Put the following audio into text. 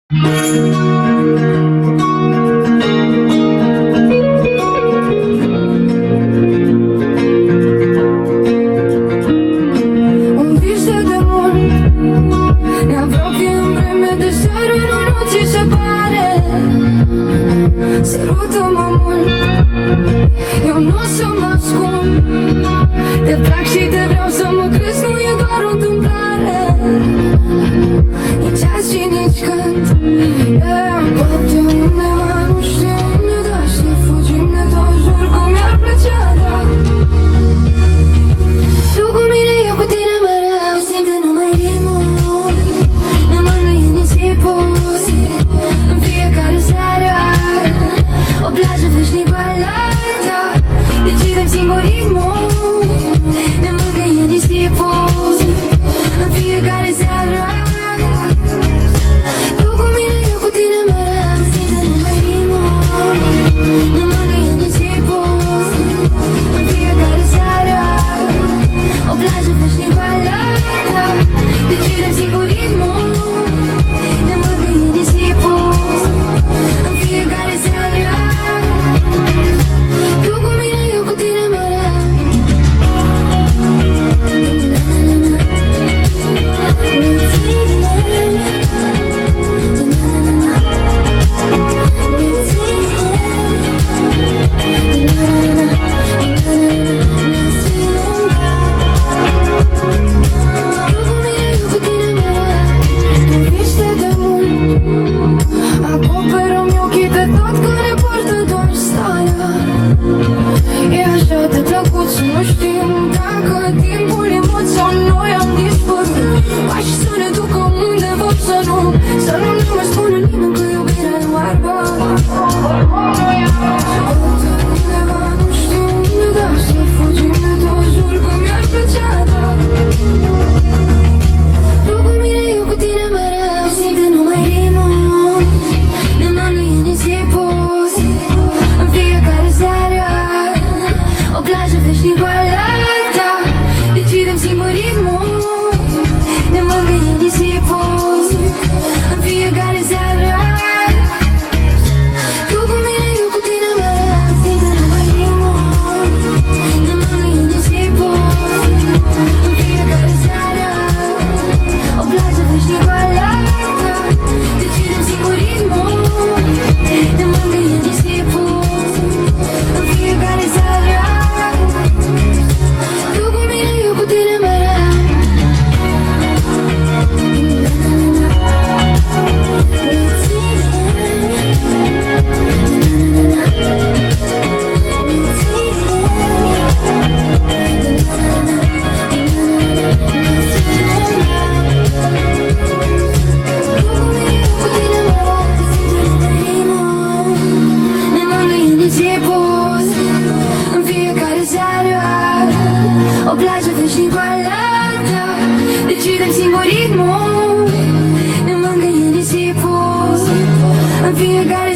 Un vis de demon ne apropie în vreme de seară, nu ți se pare? Sărută-mă mult, eu nu o să mă ascund. Te plac și te vreau să mă crezi, nu e doar o întâmplare. Nici azi și nici când, poate undeva, nu știu unde, dar să fugim de tot, jur că mi-ar plăcea, da. Tu cu mine, eu cu tine mereu, simt că numai ritmul ne mângâie nisipul. În fiecare seară, o plajă veșnic balada, decidem singur ritmul ne mângâie nisipul. În fiecare seară, tu cu mine, eu cu tine mereu, simt că numai ritmul ne mângâie nisipul. În fiecare seară, o plajă veșnic balada, decidem singur ritmul ne mângâie nisipul. În fiecare seară, tu cu mine, eu cu tine mereu. Acoperă-mi ochii de tot care poartă doar starea. E așa de plăcut să nu știm dacă timpul e mult sau noi am dispărut. Pași să ne ducă unde vor să nu mai spună nimeni că iubirea nu ar bani. Undeva, nu știu unde, dar să fugim de tot, jur că mi-ar plăcea, da. Tu cu mine, eu cu tine mereu, simt că numai ritmul ne mângâie nisipul. În fiecare seară, o plajă veșnic balada, decidem singur ritmul ne mângâie nisipul. În fiecare seară, tu cu mine, eu cu tine mereu, simt că numai ritmul ne mângâie nisipul. În fiecare seară, o plajă veșnic balada, decidem singur ritmul ne mângâie nisipul. În fiecare seară, tu cu mine, eu cu tine mereu. Ne mângâie nisipul. În fiecare seară, o plajă veșnic balada, decidem singur ritmul ne mângâie nisipul. În fiecare